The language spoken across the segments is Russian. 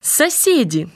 Соседи.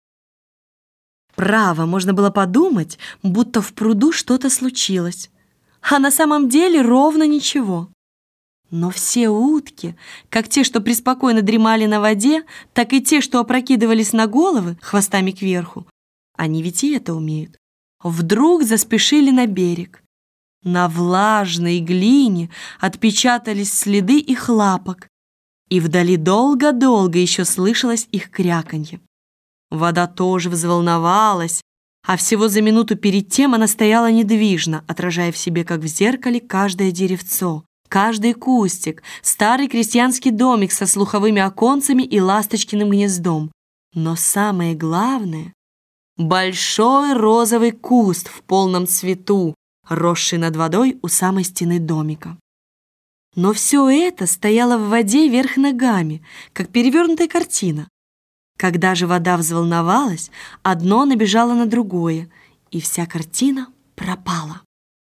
Право, можно было подумать, будто в пруду что-то случилось. А на самом деле ровно ничего. Но все утки, как те, что преспокойно дремали на воде, так и те, что опрокидывались на головы хвостами кверху, они ведь и это умеют, вдруг заспешили на берег. На влажной глине отпечатались следы их лапок, и вдали долго-долго еще слышалось их кряканье. Вода тоже взволновалась, а всего за минуту перед тем она стояла недвижно, отражая в себе, как в зеркале, каждое деревцо, каждый кустик, старый крестьянский домик со слуховыми оконцами и ласточкиным гнездом. Но самое главное — большой розовый куст в полном цвету, росший над водой у самой стены домика. Но все это стояло в воде вверх ногами, как перевернутая картина. Когда же вода взволновалась, одно набежало на другое, и вся картина пропала.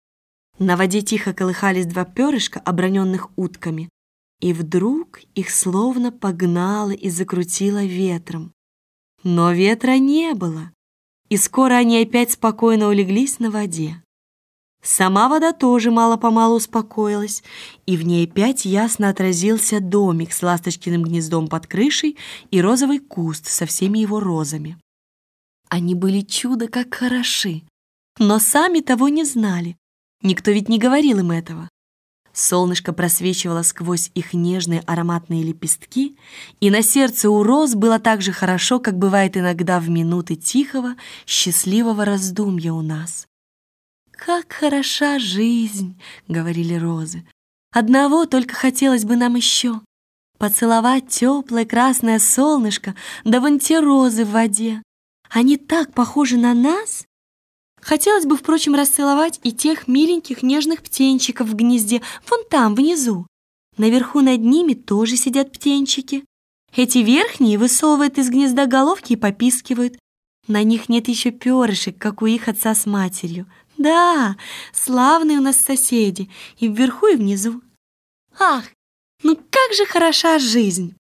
На воде тихо колыхались два перышка, оброненных утками, и вдруг их словно погнало и закрутило ветром. Но ветра не было, и скоро они опять спокойно улеглись на воде. Сама вода тоже мало-помалу успокоилась, и в ней опять ясно отразился домик с ласточкиным гнездом под крышей и розовый куст со всеми его розами. Они были чудо как хороши, но сами того не знали. Никто ведь не говорил им этого. Солнышко просвечивало сквозь их нежные ароматные лепестки, и на сердце у роз было так же хорошо, как бывает иногда в минуты тихого, счастливого раздумья у нас. «Как хороша жизнь!» — говорили розы. «Одного только хотелось бы нам еще — поцеловать теплое красное солнышко, да вон те розы в воде. Они так похожи на нас!» Хотелось бы, впрочем, расцеловать и тех миленьких нежных птенчиков в гнезде, вон там, внизу. Наверху над ними тоже сидят птенчики. Эти верхние высовывают из гнезда головки и попискивают. На них нет еще перышек, как у их отца с матерью. Да, славные у нас соседи, и вверху, и внизу. Ах, ну как же хороша жизнь!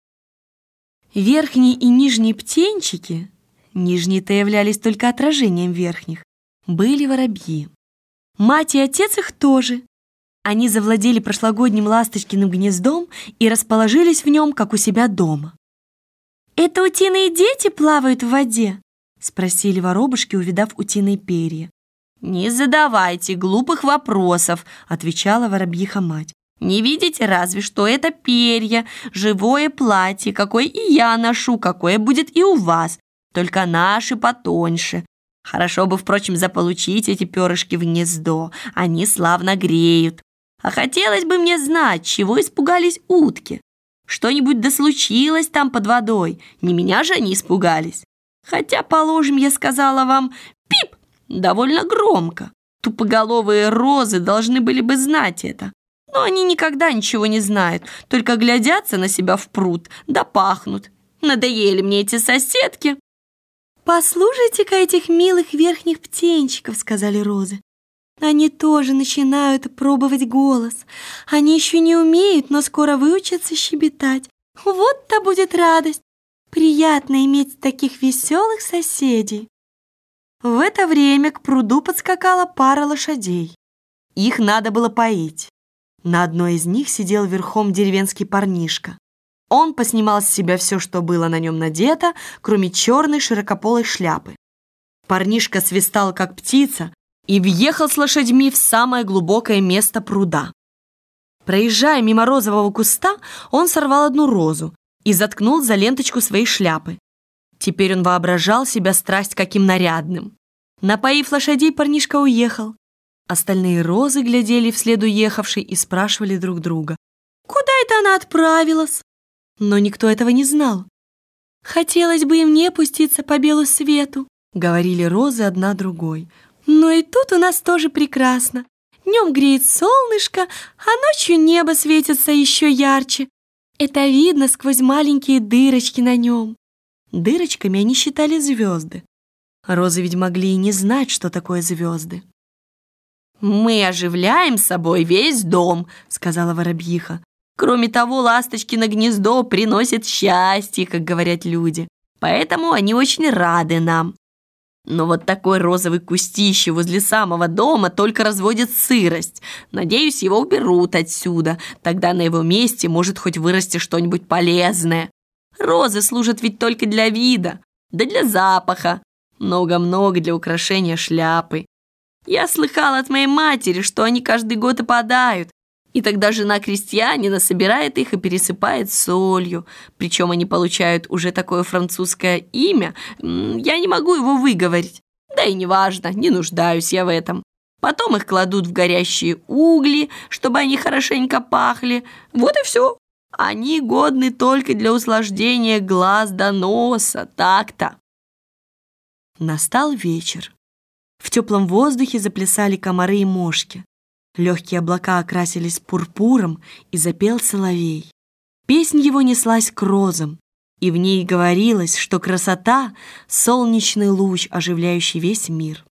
Верхние и нижние птенчики, нижние-то являлись только отражением верхних, были воробьи. Мать и отец их тоже. Они завладели прошлогодним ласточкиным гнездом и расположились в нем, как у себя дома. «Это утиные дети плавают в воде?» — спросили воробушки, увидав утиные перья. «Не задавайте глупых вопросов», — отвечала воробьиха-мать. «Не видите разве, что это перья, живое платье, какое и я ношу, какое будет и у вас, только наши потоньше. Хорошо бы, впрочем, заполучить эти перышки в гнездо, они славно греют. А хотелось бы мне знать, чего испугались утки. Что-нибудь да случилось там под водой, не меня же они испугались. Хотя, положим, я сказала вам «пип» довольно громко. Тупоголовые розы должны были бы знать это. Но они никогда ничего не знают, только глядятся на себя в пруд, да пахнут. Надоели мне эти соседки». «Послушайте-ка этих милых верхних птенчиков», — сказали розы. «Они тоже начинают пробовать голос. Они еще не умеют, но скоро выучатся щебетать. Вот-то будет радость. Приятно иметь таких веселых соседей». В это время к пруду подскакала пара лошадей. Их надо было поить. На одной из них сидел верхом деревенский парнишка. Он поснимал с себя все, что было на нем надето, кроме черной широкополой шляпы. Парнишка свистал, как птица, и въехал с лошадьми в самое глубокое место пруда. Проезжая мимо розового куста, он сорвал одну розу и заткнул за ленточку своей шляпы. Теперь он воображал себя страсть каким нарядным. Напоив лошадей, парнишка уехал. Остальные розы глядели вслед уехавшей и спрашивали друг друга: «Куда это она отправилась?» Но никто этого не знал. «Хотелось бы и мне пуститься по белу свету», — говорили розы одна другой. «Но и тут у нас тоже прекрасно. Днем греет солнышко, а ночью небо светится еще ярче. Это видно сквозь маленькие дырочки на нем». Дырочками они считали звезды. Розы ведь могли и не знать, что такое звезды. «Мы оживляем собой весь дом», — сказала воробьиха. «Кроме того, ласточкино гнездо приносит счастье, как говорят люди. поэтому они очень рады нам. Но вот такой розовый кустище возле самого дома только разводит сырость. Надеюсь, его уберут отсюда. Тогда на его месте может хоть вырасти что-нибудь полезное. Розы служат ведь только для вида, да для запаха. Много-много для украшения шляпы. Я слыхала от моей матери, что они каждый год опадают. И тогда жена крестьянина собирает их и пересыпает солью. Причем они получают уже такое французское имя. Я не могу его выговорить. Да и неважно, не нуждаюсь я в этом. Потом их кладут в горящие угли, чтобы они хорошенько пахли. Вот и все. Они годны только для услаждения глаз до носа. Так-то. Настал вечер. В теплом воздухе заплясали комары и мошки. Легкие облака окрасились пурпуром, и запел соловей. Песнь его неслась к розам, и в ней говорилось, что красота — солнечный луч, оживляющий весь мир.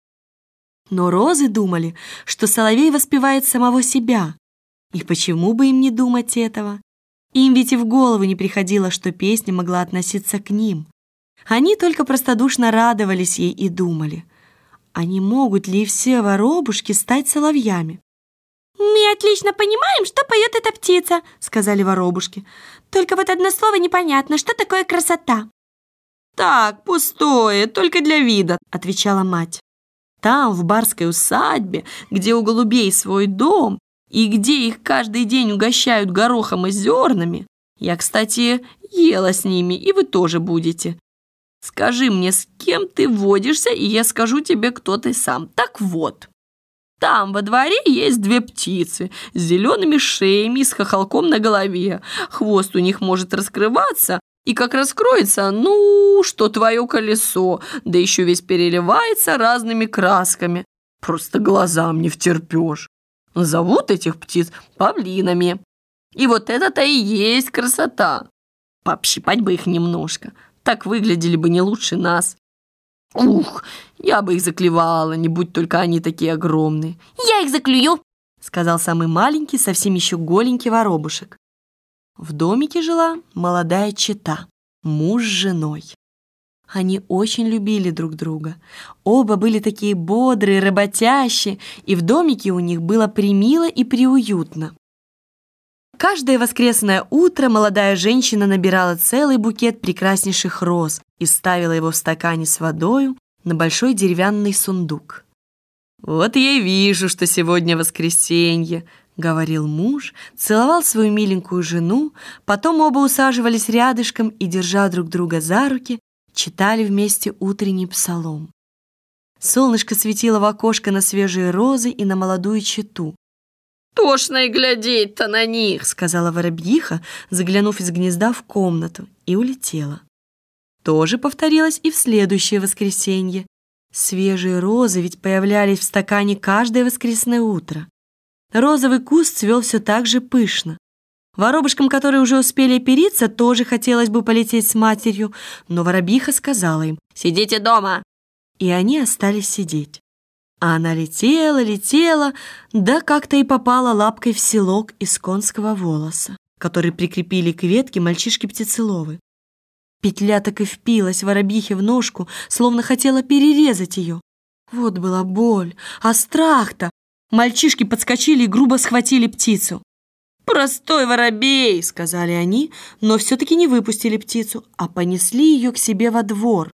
Но розы думали, что соловей воспевает самого себя. И почему бы им не думать этого? Им ведь и в голову не приходило, что песня могла относиться к ним. Они только простодушно радовались ей и думали, а не могут ли все воробушки стать соловьями? «Мы отлично понимаем, что поет эта птица», — сказали воробушки. «Только вот одно слово непонятно, что такое красота». «Так, пустое, только для вида», — отвечала мать. «Там, в барской усадьбе, где у голубей свой дом, и где их каждый день угощают горохом и зернами, я, кстати, ела с ними, и вы тоже будете. Скажи мне, с кем ты водишься, и я скажу тебе, кто ты сам. Так вот». Там во дворе есть две птицы с зелеными шеями и с хохолком на голове. Хвост у них может раскрываться, и как раскроется, ну, что твое колесо, да еще весь переливается разными красками. Просто глазам не втерпешь. Зовут этих птиц павлинами. И вот это-то и есть красота. Пообщипать бы их немножко, так выглядели бы не лучше нас. Ух, я бы их заклевала, не будь только они такие огромные. «Я их заклюю», — сказал самый маленький, совсем еще голенький воробушек. В домике жила молодая чета, муж с женой. Они очень любили друг друга. Оба были такие бодрые, работящие, и в домике у них было примило и приуютно. Каждое воскресное утро молодая женщина набирала целый букет прекраснейших роз и ставила его в стакане с водою на большой деревянный сундук. «Вот я и вижу, что сегодня воскресенье», — говорил муж, целовал свою миленькую жену, потом оба усаживались рядышком и, держа друг друга за руки, читали вместе утренний псалом. Солнышко светило в окошко на свежие розы и на молодую чету. «Тошно и глядеть-то на них», — сказала воробьиха, заглянув из гнезда в комнату, и улетела. То же повторилось и в следующее воскресенье. Свежие розы ведь появлялись в стакане каждое воскресное утро. Розовый куст цвел все так же пышно. Воробушкам, которые уже успели опериться, тоже хотелось бы полететь с матерью, но воробьиха сказала им: «Сидите дома!» И они остались сидеть. А она летела, летела, да как-то и попала лапкой в селок из конского волоса, который прикрепили к ветке мальчишки-птицеловы. Петля так и впилась воробьихе в ножку, словно хотела перерезать ее. Вот была боль, а страх-то! Мальчишки подскочили и грубо схватили птицу. «Простой воробей!» — сказали они, но все-таки не выпустили птицу, а понесли ее к себе во двор,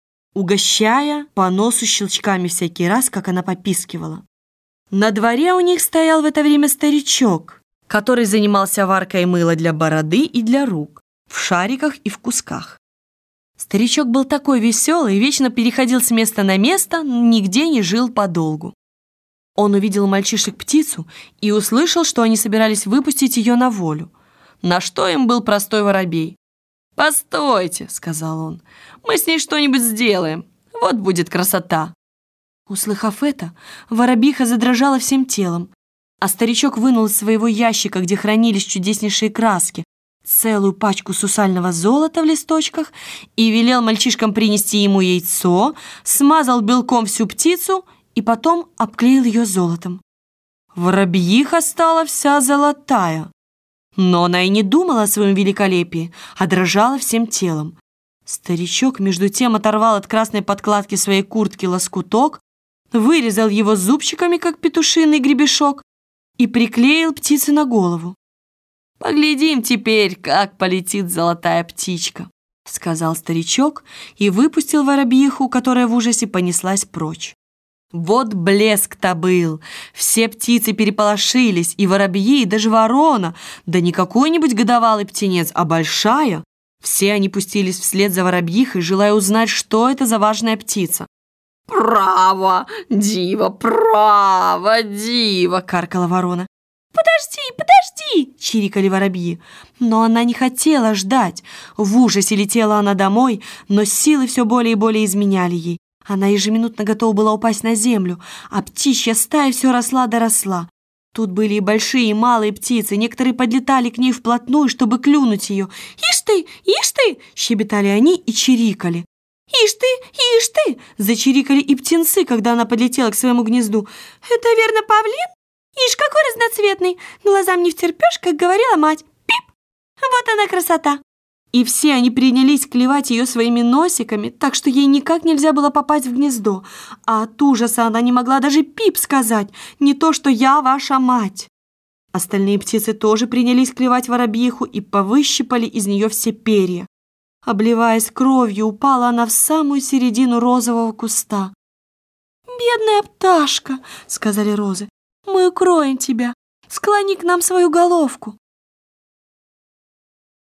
угощая по носу щелчками всякий раз, как она попискивала. На дворе у них стоял в это время старичок, который занимался варкой мыла для бороды и для рук, в шариках и в кусках. Старичок был такой веселый, вечно переходил с места на место, нигде не жил подолгу. Он увидел у мальчишек птицу и услышал, что они собирались выпустить ее на волю. На что им был простой воробей. «Постойте», — сказал он, — «мы с ней что-нибудь сделаем. Вот будет красота». Услыхав это, воробьиха задрожала всем телом, а старичок вынул из своего ящика, где хранились чудеснейшие краски, целую пачку сусального золота в листочках и велел мальчишкам принести ему яйцо, смазал белком всю птицу и потом обклеил ее золотом. Воробьиха стала вся золотая. Но она и не думала о своем великолепии, а дрожала всем телом. Старичок между тем оторвал от красной подкладки своей куртки лоскуток, вырезал его зубчиками, как петушиный гребешок, и приклеил птице на голову. «Поглядим теперь, как полетит золотая птичка», — сказал старичок и выпустил воробьиху, которая в ужасе понеслась прочь. Вот блеск-то был! Все птицы переполошились, и воробьи, и даже ворона, да не какой-нибудь годовалый птенец, а большая. Все они пустились вслед за воробьихой, желая узнать, что это за важная птица. «Право, диво, право, диво!» — каркала ворона. «Подожди, подожди!» — чирикали воробьи. Но она не хотела ждать. В ужасе летела она домой, но силы все более и более изменяли ей. Она ежеминутно готова была упасть на землю, а птичья стая все росла да росла. Тут были и большие, и малые птицы, некоторые подлетали к ней вплотную, чтобы клюнуть ее. «Ишь ты, ишь ты!» — щебетали они и чирикали. «Ишь ты, ишь ты!» — зачирикали и птенцы, когда она подлетела к своему гнезду. «Это верно павлин? Ишь, какой разноцветный! Глазам не втерпешь, как говорила мать. Пип! Вот она красота!» И все они принялись клевать ее своими носиками, так что ей никак нельзя было попасть в гнездо. А от ужаса она не могла даже «пип» сказать, не то что «я ваша мать». Остальные птицы тоже принялись клевать воробьиху и повыщипали из нее все перья. Обливаясь кровью, упала она в самую середину розового куста. «Бедная пташка», — сказали розы, — «мы укроем тебя, склони к нам свою головку».